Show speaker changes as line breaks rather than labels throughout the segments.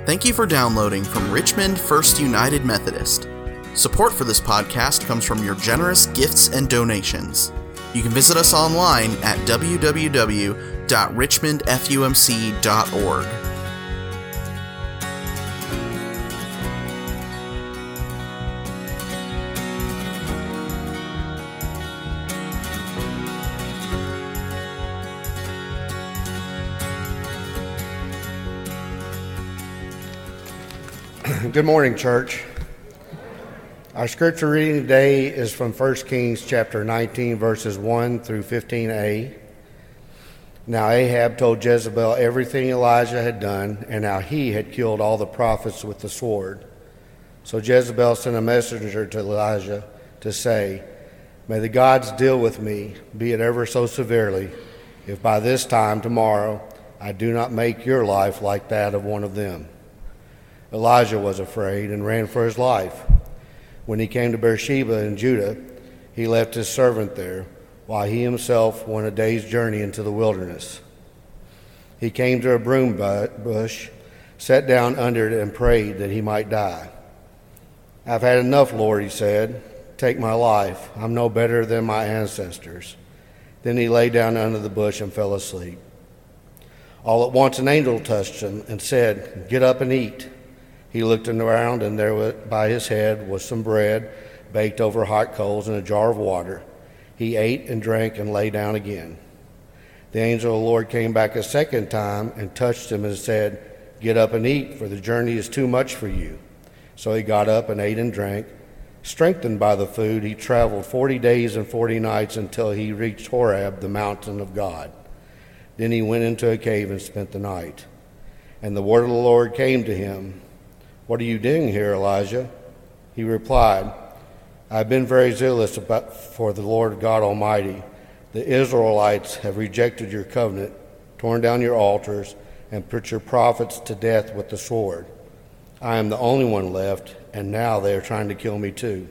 Thank you for downloading from Richmond First United Methodist. Support for this podcast comes from your generous gifts and donations. You can visit us online at www.richmondfumc.org.
Good morning, church. Our scripture reading today is from 1 Kings chapter 19, verses 1 through 15a. Now Ahab told Jezebel everything Elijah had done, and how he had killed all the prophets with the sword. So Jezebel sent a messenger to Elijah to say, "May the gods deal with me, be it ever so severely, if by this time tomorrow I do not make your life like that of one of them." Elijah was afraid and ran for his life. When he came to Beersheba in Judah, he left his servant there, while he himself went a day's journey into the wilderness. He came to a broom bush, sat down under it, and prayed that he might die. "I've had enough, Lord," he said. "Take my life. I'm no better than my ancestors." Then he lay down under the bush and fell asleep. All at once an angel touched him and said, "Get up and eat." He looked around, and there by his head was some bread baked over hot coals and a jar of water. He ate and drank and lay down again. The angel of the Lord came back a second time and touched him and said, "Get up and eat, for the journey is too much for you." So he got up and ate and drank. Strengthened by the food, he traveled 40 days and 40 nights until he reached Horeb, the mountain of God. Then he went into a cave and spent the night. And the word of the Lord came to him, "What are you doing here, Elijah?" He replied, "I've been very zealous for the Lord God Almighty. The Israelites have rejected your covenant, torn down your altars, and put your prophets to death with the sword. I am the only one left, and now they are trying to kill me too."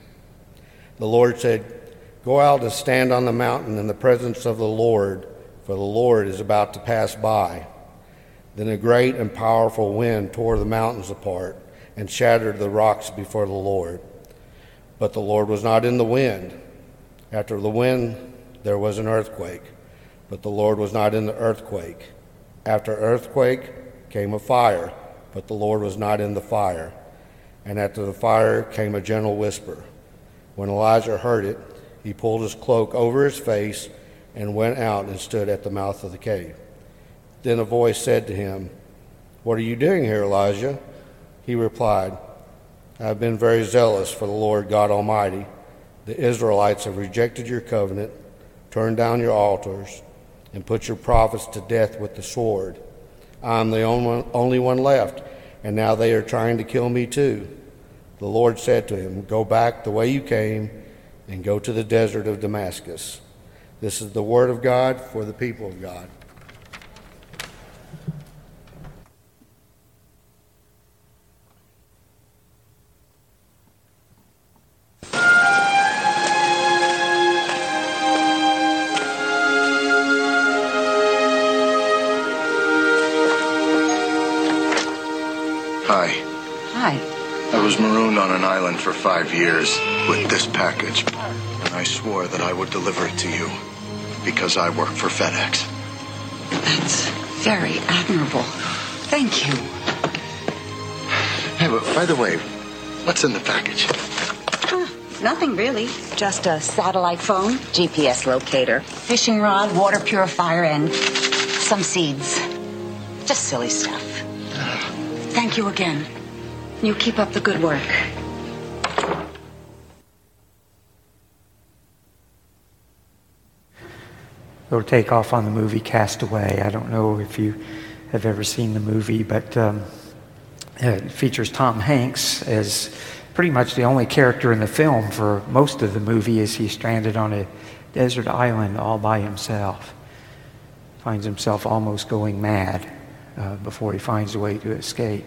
The Lord said, "Go out and stand on the mountain in the presence of the Lord, for the Lord is about to pass by." Then a great and powerful wind tore the mountains apart and shattered the rocks before the Lord. But the Lord was not in the wind. After the wind, there was an earthquake, but the Lord was not in the earthquake. After earthquake came a fire, but the Lord was not in the fire. And after the fire came a gentle whisper. When Elijah heard it, he pulled his cloak over his face and went out and stood at the mouth of the cave. Then a voice said to him, "What are you doing here, Elijah?" He replied, "I have been very zealous for the Lord God Almighty. The Israelites have rejected your covenant, turned down your altars, and put your prophets to death with the sword. I am the only one left, and now they are trying to kill me too." The Lord said to him, "Go back the way you came and go to the desert of Damascus." This is the word of God for the people of God.
Hi.
Hi.
I was marooned on an island for 5 years with this package, and I swore that I would deliver it to you because I work for FedEx.
That's very admirable. Thank you.
Hey, but by the way, what's in the package?
Nothing really. Just a satellite phone, GPS locator, fishing rod, water purifier, and some seeds. Just silly stuff. Thank you again. You keep up the good work.
We'll take off on the movie Castaway. I don't know if you have ever seen the movie, but it features Tom Hanks as pretty much the only character in the film for most of the movie as he's stranded on a desert island all by himself. Finds himself almost going mad before he finds a way to escape.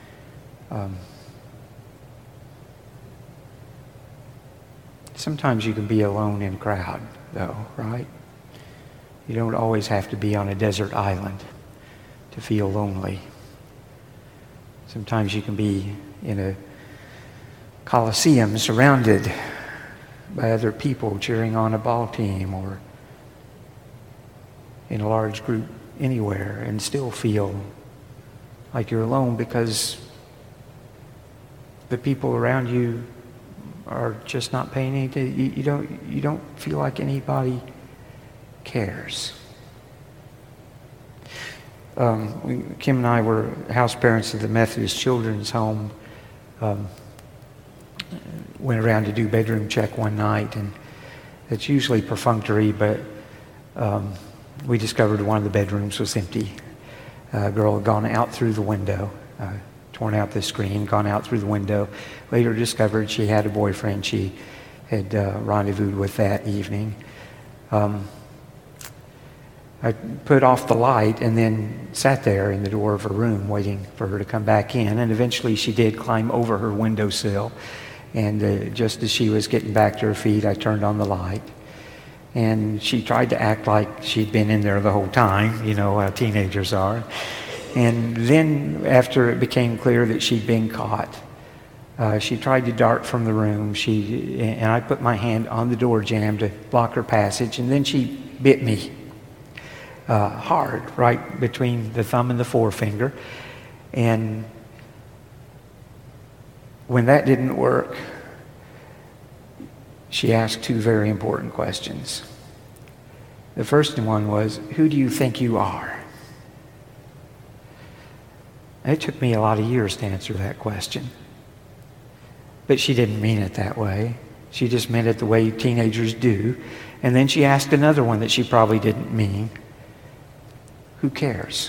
Sometimes you can be alone in a crowd, though, right? You don't always have to be on a desert island to feel lonely. Sometimes you can be in a coliseum surrounded by other people cheering on a ball team, or in a large group anywhere, and still feel like you're alone because the people around you are just not paying any attention. You don't feel like anybody cares. Kim and I were house parents at the Methodist Children's Home. Went around to do bedroom check one night, and it's usually perfunctory, but we discovered one of the bedrooms was empty. A girl had gone out through the window, torn out the screen, gone out through the window. Later discovered she had a boyfriend she had rendezvoused with that evening. I put off the light and then sat there in the door of her room waiting for her to come back in, and eventually she did climb over her windowsill. And just as she was getting back to her feet, I turned on the light. And she tried to act like she'd been in there the whole time, you know how teenagers are. And then after it became clear that she'd been caught, she tried to dart from the room. And I put my hand on the door jamb to block her passage, and then she bit me hard, right between the thumb and the forefinger. And when that didn't work, she asked two very important questions. The first one was, "Who do you think you are?" It took me a lot of years to answer that question. But she didn't mean it that way. She just meant it the way teenagers do. And then she asked another one that she probably didn't mean. Who cares?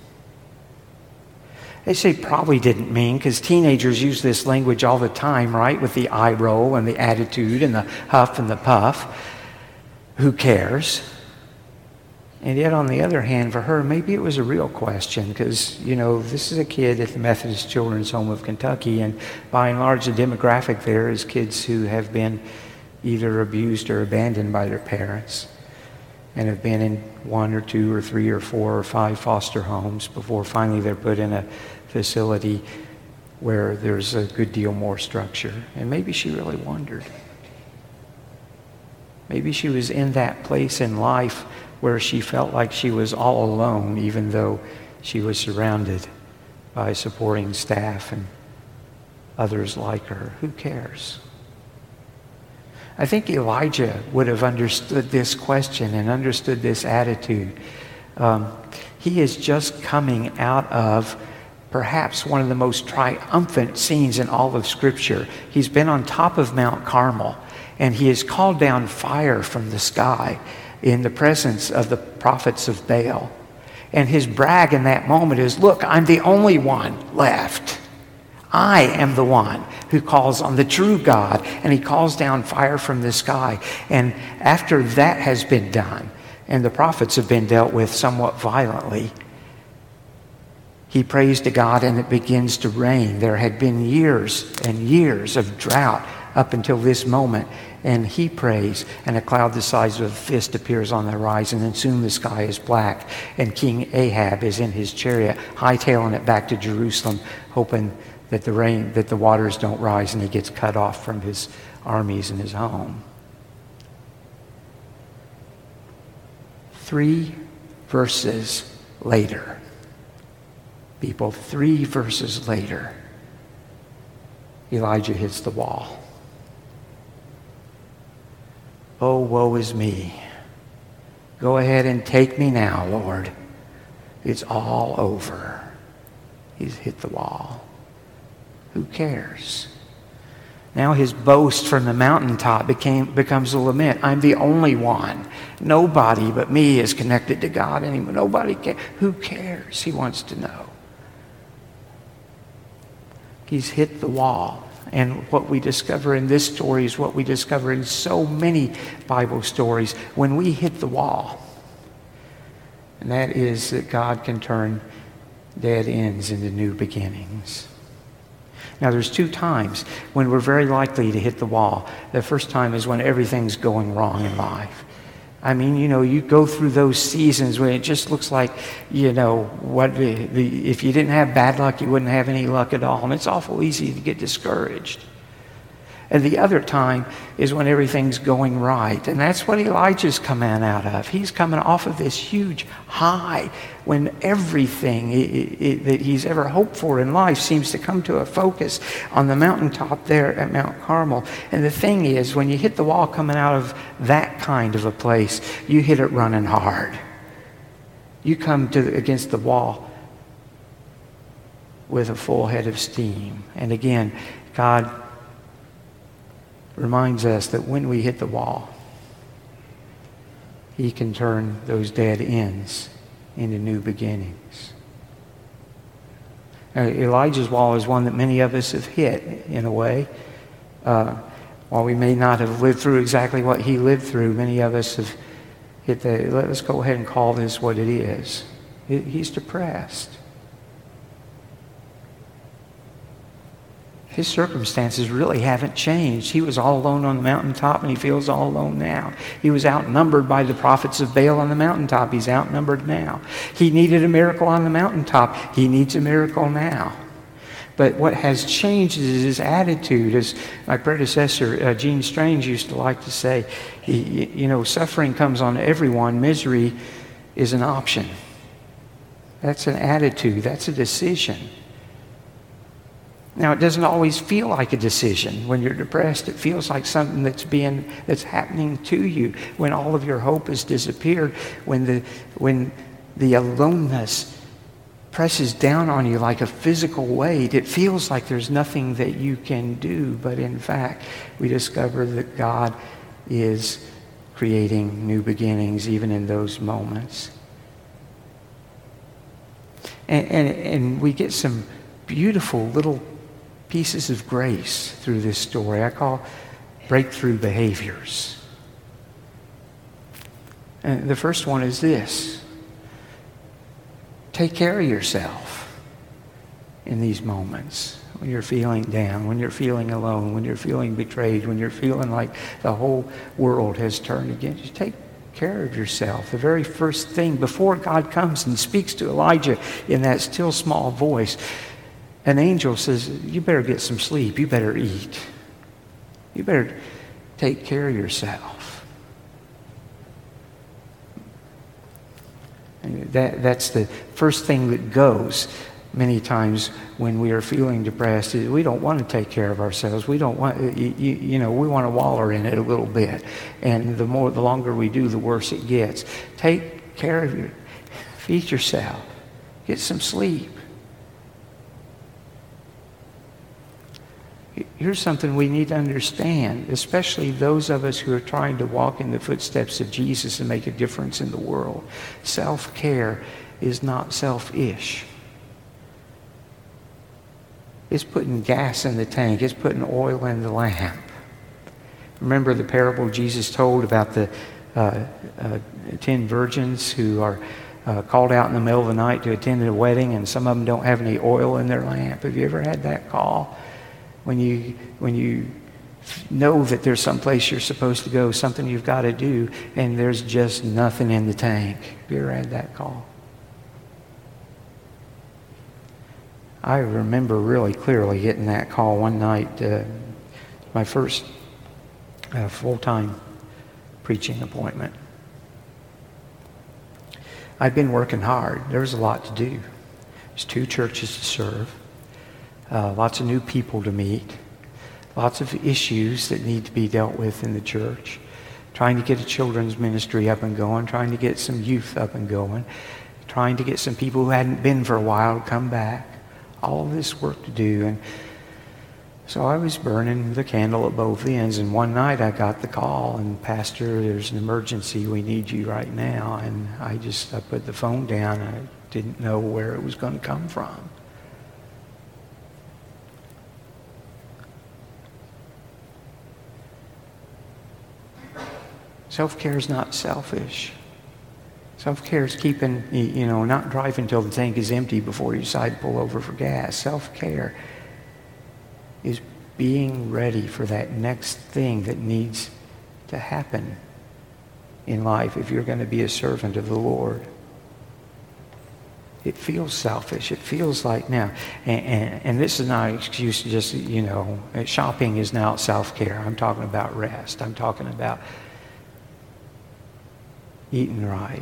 They say probably didn't mean because teenagers use this language all the time, right? With the eye roll and the attitude and the huff and the puff. Who cares? And yet, on the other hand, for her, maybe it was a real question because, you know, this is a kid at the Methodist Children's Home of Kentucky, and by and large, the demographic there is kids who have been either abused or abandoned by their parents and have been in 1 or 2 or 3 or 4 or 5 foster homes before finally they're put in a facility where there's a good deal more structure. And maybe she really wondered. Maybe she was in that place in life where she felt like she was all alone, even though she was surrounded by supporting staff and others like her. Who cares? I think Elijah would have understood this question and understood this attitude. He is just coming out of perhaps one of the most triumphant scenes in all of Scripture. He's been on top of Mount Carmel, and he has called down fire from the sky in the presence of the prophets of Baal. And his brag in that moment is, look, I'm the only one left. I am the one who calls on the true God, and he calls down fire from the sky. And after that has been done, and the prophets have been dealt with somewhat violently, he prays to God, and it begins to rain. There had been years and years of drought up until this moment, and he prays, and a cloud the size of a fist appears on the horizon, and soon the sky is black, and King Ahab is in his chariot, hightailing it back to Jerusalem, hoping that the waters don't rise, and he gets cut off from his armies and his home. 3 verses later, people, 3 verses later, Elijah hits the wall. Oh, woe is me. Go ahead and take me now, Lord. It's all over. He's hit the wall. Who cares? Now his boast from the mountaintop becomes a lament. I'm the only one. Nobody but me is connected to God anymore. Nobody cares. Who cares? He wants to know. He's hit the wall. And what we discover in this story is what we discover in so many Bible stories when we hit the wall. And that is that God can turn dead ends into new beginnings. Now, there's 2 times when we're very likely to hit the wall. The first time is when everything's going wrong in life. I mean, you go through those seasons when it just looks like, if you didn't have bad luck, you wouldn't have any luck at all. And it's awful easy to get discouraged. And the other time is when everything's going right. And that's what Elijah's coming out of. He's coming off of this huge high when everything that he's ever hoped for in life seems to come to a focus on the mountaintop there at Mount Carmel. And the thing is, when you hit the wall coming out of that kind of a place, you hit it running hard. You come against the wall with a full head of steam. And again, God reminds us that when we hit the wall, He can turn those dead ends into new beginnings. Now, Elijah's wall is one that many of us have hit in a way. While we may not have lived through exactly what he lived through, many of us have hit the, let's go ahead and call this what it is. He's depressed. His circumstances really haven't changed. He was all alone on the mountaintop, and he feels all alone now. He was outnumbered by the prophets of Baal on the mountaintop. He's outnumbered now. He needed a miracle on the mountaintop. He needs a miracle now. But what has changed is his attitude. As my predecessor, Gene Strange, used to like to say, suffering comes on everyone. Misery is an option. That's an attitude. That's a decision. Now, it doesn't always feel like a decision. When you're depressed, it feels like something that's happening to you. When all of your hope has disappeared, when the aloneness presses down on you like a physical weight, it feels like there's nothing that you can do. But in fact, we discover that God is creating new beginnings even in those moments. And we get some beautiful little pieces of grace through this story. I call breakthrough behaviors. And the first one is this: take care of yourself in these moments when you're feeling down, when you're feeling alone, when you're feeling betrayed, when you're feeling like the whole world has turned against you. Take care of yourself. The very first thing before God comes and speaks to Elijah in that still small voice, an angel says, you better get some sleep. You better eat. You better take care of yourself. And that's the first thing that goes many times when we are feeling depressed. We don't want to take care of ourselves. We don't want, we want to waller in it a little bit. And the longer we do, the worse it gets. Take care of you. Feed yourself. Get some sleep. Here's something we need to understand, especially those of us who are trying to walk in the footsteps of Jesus and make a difference in the world. Self-care is not selfish. It's putting gas in the tank. It's putting oil in the lamp. Remember the parable Jesus told about the 10 virgins who are called out in the middle of the night to attend a wedding, and some of them don't have any oil in their lamp. Have you ever had that call? When you know that there's some place you're supposed to go, something you've got to do, and there's just nothing in the tank. Have you ever had that call? I remember really clearly getting that call one night, my first full-time preaching appointment. I'd been working hard. There was a lot to do. There's 2 churches to serve. Lots of new people to meet, lots of issues that need to be dealt with in the church, trying to get a children's ministry up and going, trying to get some youth up and going, trying to get some people who hadn't been for a while to come back. All of this work to do. And so I was burning the candle at both ends, and one night I got the call, and Pastor, there's an emergency. We need you right now. And I put the phone down. I didn't know where it was going to come from. Self-care is not selfish. Self-care is keeping, not driving until the tank is empty before you decide to pull over for gas. Self-care is being ready for that next thing that needs to happen in life if you're going to be a servant of the Lord. It feels selfish. It feels like now, and this is not an excuse to just, shopping is now self-care. I'm talking about rest. I'm talking about eating right.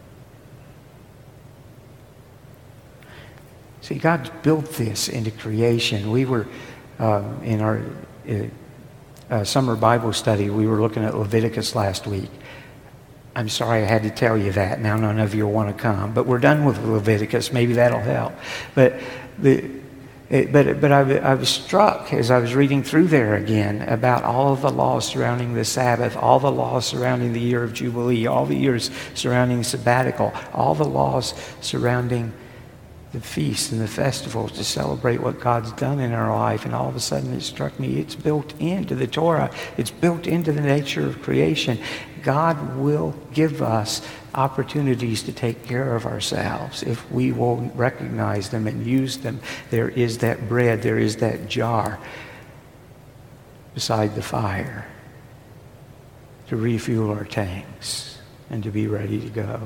See, God built this into creation. We were, in our summer Bible study, we were looking at Leviticus last week. I'm sorry I had to tell you that. Now none of you will want to come. But we're done with Leviticus. Maybe that'll help. But I was struck as I was reading through there again about all of the laws surrounding the Sabbath, all the laws surrounding the year of Jubilee, all the years surrounding sabbatical, all the laws surrounding the feasts and the festivals to celebrate what God's done in our life. And all of a sudden it struck me, it's built into the Torah. It's built into the nature of creation. God will give us opportunities to take care of ourselves if we will recognize them and use them. There is that bread, there is that jar beside the fire to refuel our tanks and to be ready to go.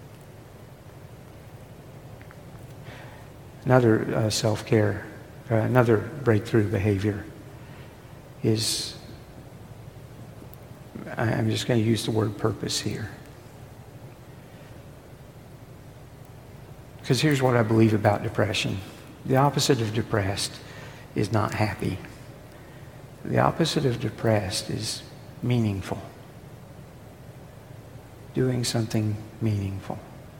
Another self-care, another breakthrough behavior is, I'm just going to use the word purpose here. Because here's what I believe about depression. The opposite of depressed is not happy. The opposite of depressed is meaningful. Doing something meaningful.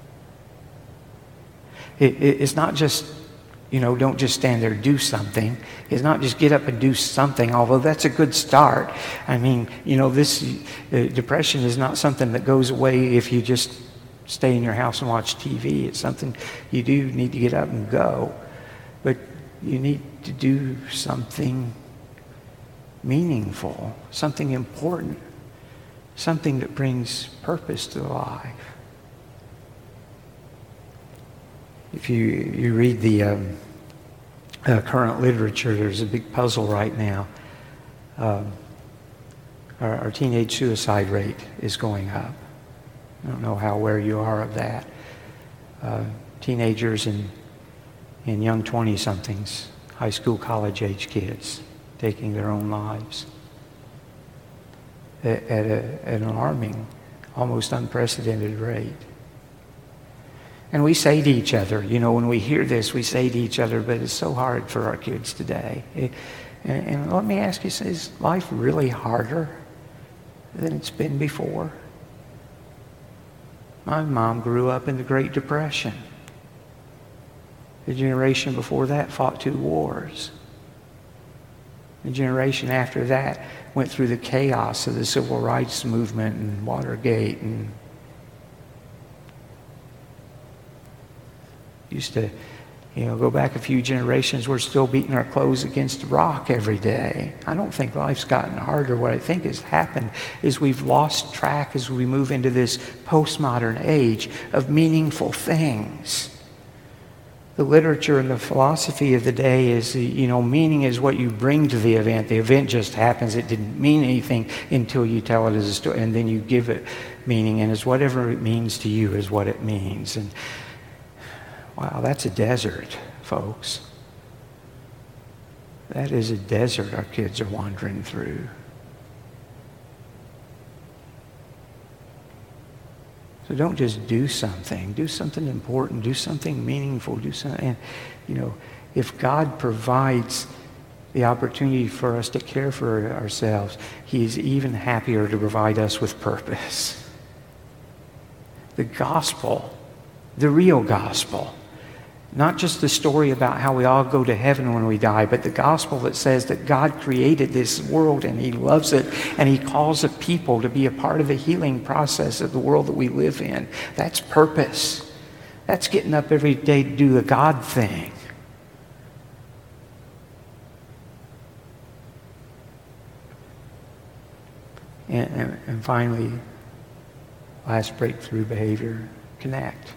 It's not just, don't just stand there, do something. It's not just get up and do something, although that's a good start. I mean, this depression is not something that goes away if you just stay in your house and watch TV. It's something you do need to get up and go. But you need to do something meaningful, something important, something that brings purpose to life. If you read the current literature, there's a big puzzle right now. Our teenage suicide rate is going up. I don't know how aware you are of that. Teenagers and young 20-somethings, high school, college-age kids, taking their own lives at an alarming, almost unprecedented rate. And we say to each other, when we hear this, we say to each other, but it's so hard for our kids today. And let me ask you, is life really harder than it's been before? My mom grew up in the Great Depression. The generation before that fought 2 wars. The generation after that went through the chaos of the Civil Rights Movement and Watergate and used to, go back a few generations, we're still beating our clothes against a rock every day. I don't think life's gotten harder. What I think has happened is we've lost track as we move into this postmodern age of meaningful things. The literature and the philosophy of the day is, meaning is what you bring to the event. The event just happens. It didn't mean anything until you tell it as a story, and then you give it meaning, and it's whatever it means to you is what it means. And wow, that's a desert, folks. That is a desert our kids are wandering through. So don't just do something important, do something meaningful, do something. And, if God provides the opportunity for us to care for ourselves, He is even happier to provide us with purpose. The gospel, the real gospel, not just the story about how we all go to heaven when we die, but the gospel that says that God created this world and He loves it and He calls a people to be a part of the healing process of the world that we live in. That's purpose. That's getting up every day to do the God thing. And finally, last breakthrough behavior, connect.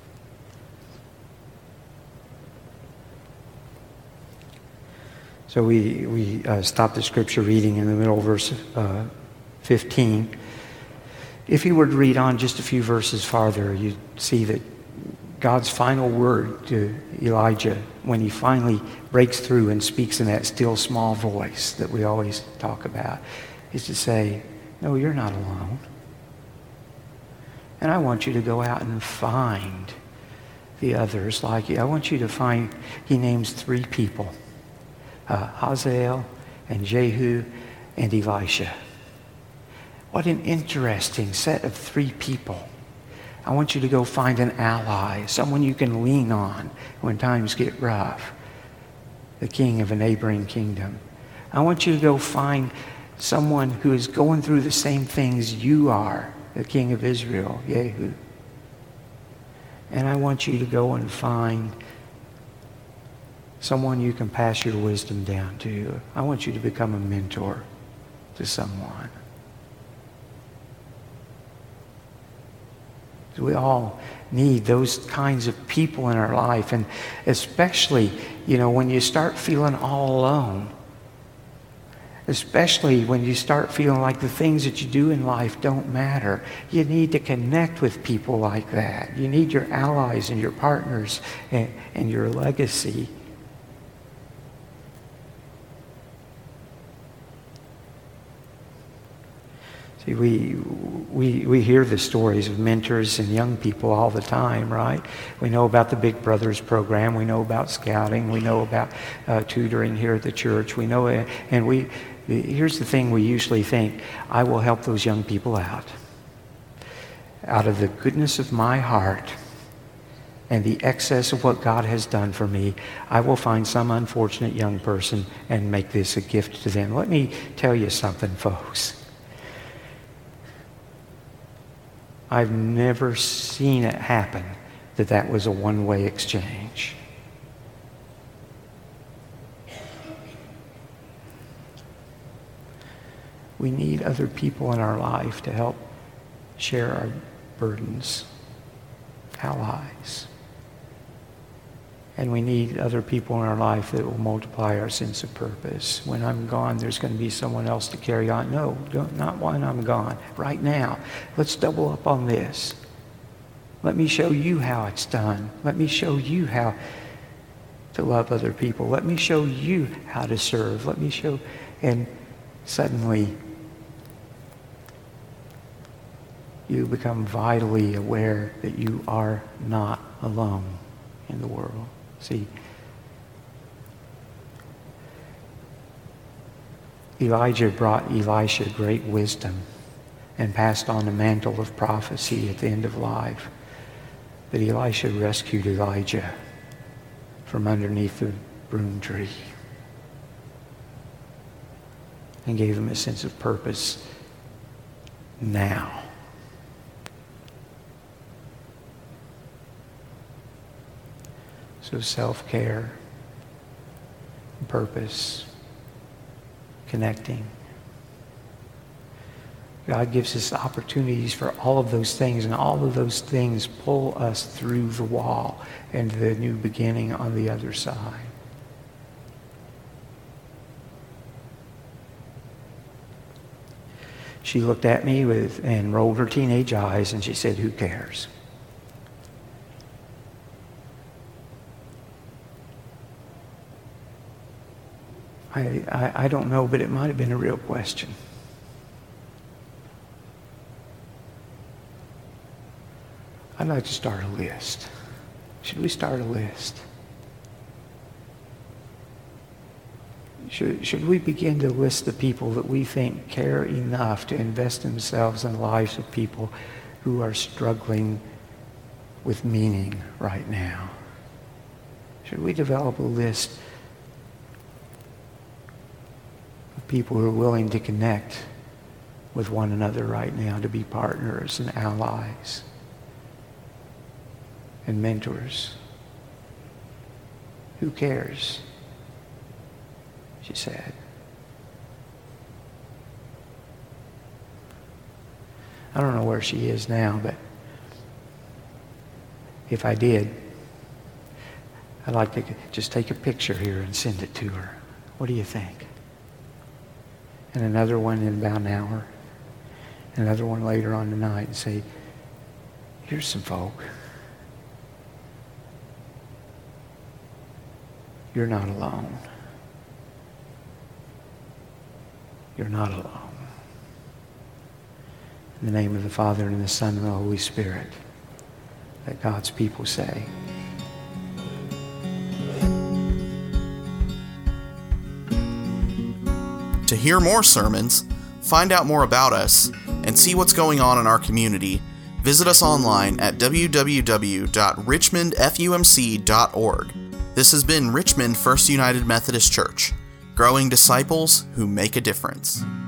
So we stopped the scripture reading in the middle of verse 15. If you were to read on just a few verses farther, you'd see that God's final word to Elijah, when he finally breaks through and speaks in that still small voice that we always talk about, is to say, no, you're not alone. And I want you to go out and find the others like you. I want you to find, he names 3 people, Hazael and Jehu and Elisha. What an interesting set of 3 people. I want you to go find an ally, someone you can lean on when times get rough, the king of a neighboring kingdom. I want you to go find someone who is going through the same things you are, the king of Israel, Jehu. And I want you to go and find someone you can pass your wisdom down to. I want you to become a mentor to someone. We all need those kinds of people in our life. And especially, when you start feeling all alone, especially when you start feeling like the things that you do in life don't matter, you need to connect with people like that. You need your allies and your partners and your legacy. See, we hear the stories of mentors and young people all the time, right? We know about the Big Brothers program. We know about scouting. We know about tutoring here at the church. We know, and here's the thing we usually think: I will help those young people out of the goodness of my heart and the excess of what God has done for me. I will find some unfortunate young person and make this a gift to them. Let me tell you something, folks. I've never seen it happen that was a one-way exchange. We need other people in our life to help share our burdens, allies. And we need other people in our life that will multiply our sense of purpose. When I'm gone, there's going to be someone else to carry on. No, not when I'm gone. Right now, let's double up on this. Let me show you how it's done. Let me show you how to love other people. Let me show you how to serve. Let me show... And suddenly, you become vitally aware that you are not alone in the world. See, Elijah brought Elisha great wisdom and passed on a mantle of prophecy at the end of life. But Elisha rescued Elijah from underneath the broom tree and gave him a sense of purpose now. So self-care, purpose, connecting. God gives us opportunities for all of those things, and all of those things pull us through the wall and the new beginning on the other side. She looked at me and rolled her teenage eyes, and she said, "Who cares?" I don't know, but it might have been a real question. I'd like to start a list. Should we start a list? Should we begin to list the people that we think care enough to invest themselves in the lives of people who are struggling with meaning right now? Should we develop a list of people who are willing to connect with one another right now, to be partners and allies and mentors? Who cares? She said. I don't know where she is now, but if I did, I'd like to just take a picture here and send it to her. What do you think? And another one in about an hour. another one later on tonight and say, here's some folk. You're not alone. You're not alone. In the name of the Father, and the Son, and the Holy Spirit, let God's people say,
To hear more sermons, find out more about us, and see what's going on in our community, visit us online at www.richmondfumc.org. This has been Richmond First United Methodist Church, growing disciples who make a difference.